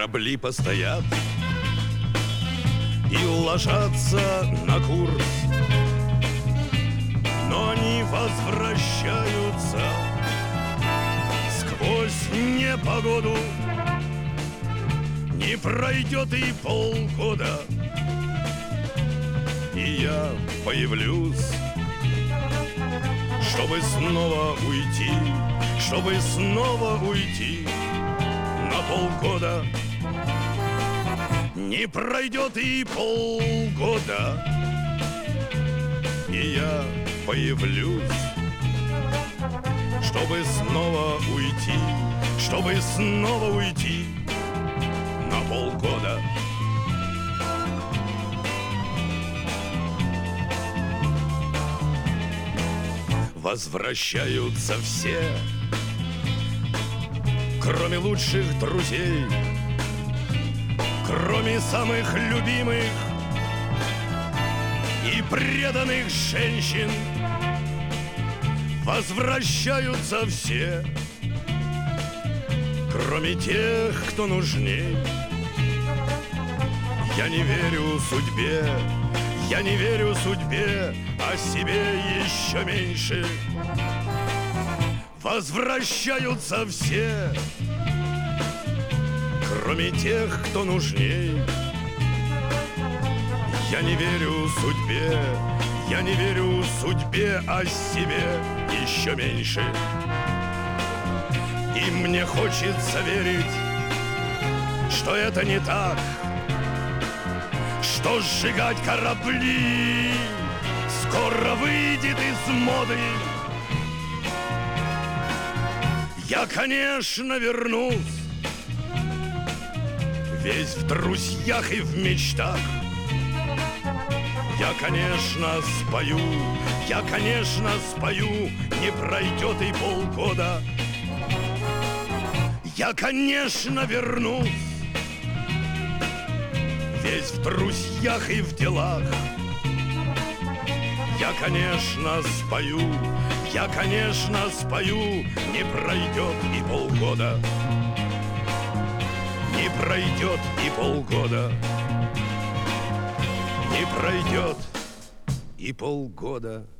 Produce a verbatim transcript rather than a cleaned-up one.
корабли постоят и ложатся на курс, но они возвращаются сквозь непогоду. Не пройдет и полгода, и я появлюсь, чтобы снова уйти, чтобы снова уйти на полгода. Не пройдет и полгода, и я появлюсь, чтобы снова уйти, чтобы снова уйти на полгода. Возвращаются все, кроме лучших друзей, кроме самых любимых и преданных женщин. Возвращаются все, кроме тех, кто нужней. Я не верю судьбе, я не верю судьбе, а себе еще меньше. Возвращаются все, кроме тех, кто нужней. Я не верю судьбе, я не верю судьбе, а себе еще меньше. И мне хочется верить, что это не так, что сжигать корабли скоро выйдет из моды. Я, конечно, вернусь, весь в друзьях и в мечтах. Я, конечно, спою, я, конечно, спою, не пройдет и полгода. Я, конечно, вернусь, весь в друзьях и в делах. Я, конечно, спою, я, конечно, спою, не пройдет и полгода. Не пройдет и полгода. Не пройдет и полгода.